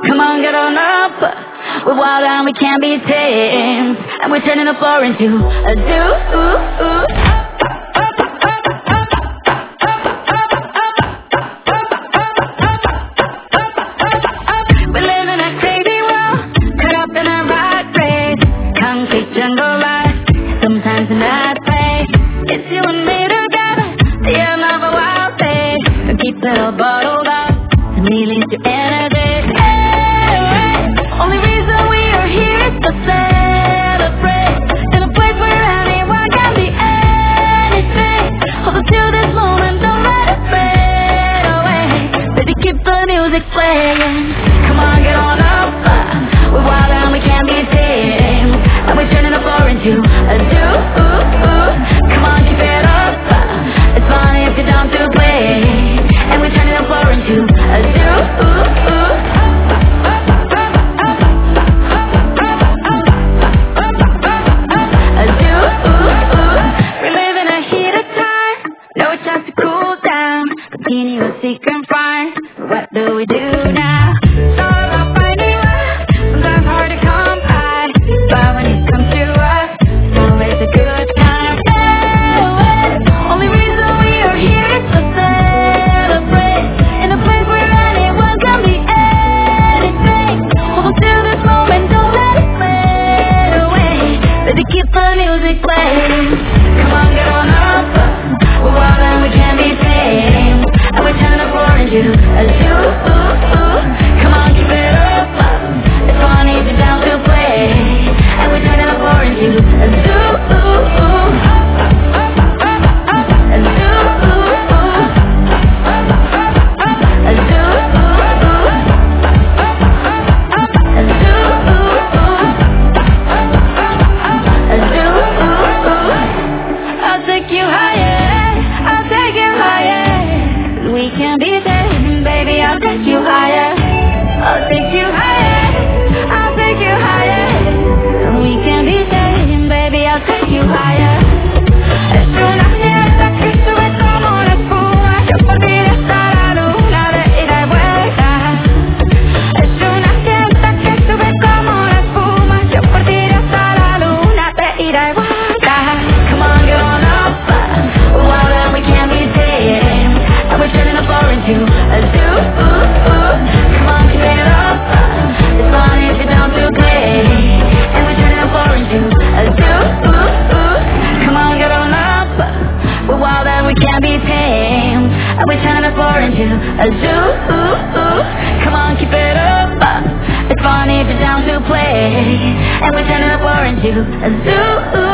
Come on, get on up. We're wild and we can't be tamed, and we're turning the floor into a zoo. Sometimes in that place, it's you and me together, the end of a wild day. So keep it all bottled up, to release your energy. Hey, only reason we are here is to celebrate, in a place where anyone can be anything. Hold on to this moment, don't let it fade away. Baby, keep the music playing. Come on, get on up. We're wild and we can't be tamed, and we're turning the floor into a zoo. Come on, keep it up. It's funny if you're down to play, and we're turning the floor into a zoo. A zoo. We're living a heat of time, no chance to cool down. Continuously confined, what do we do now? It's all about finding love, sometimes hard to come by, but when it comes to us, it's always a good time. Only reason we are here is to celebrate, in a place where anyone can be anything. Hold on to this moment, don't let it fade away. Baby, keep the music playing. Come on, get on up. We're wild and we can't be tamed, and we're turning the floor into a zoo. Come on, keep it up. It's funny if you're down to play, and we're turning the floor into a zoo. A zoo. A zoo. A zoo. A zoo. I'll take you higher. I'll take you higher. We can be tamed, baby. I'll take you higher. I'll take you higher. I'll take you higher. We can be tamed, baby. I'll take you higher. Es una fiesta que sube como la espuma. Yo por ti hasta la luna de ida y vuelta. Es una fiesta que sube como la espuma. Yo por ti hasta la luna de ida y vuelta. Come on, get on up. We're wild and we can't be tamed, and we're turning the floor into a zoo. Come on, keep it up. It's funny if you're down to play, and we're turning the floor into a zoo. Come on, get on up. We're wild and we can't be tamed, and we're turning the floor into a zoo. Come on, keep it up. It's funny if you're down to play, and we're turning the floor into a zoo.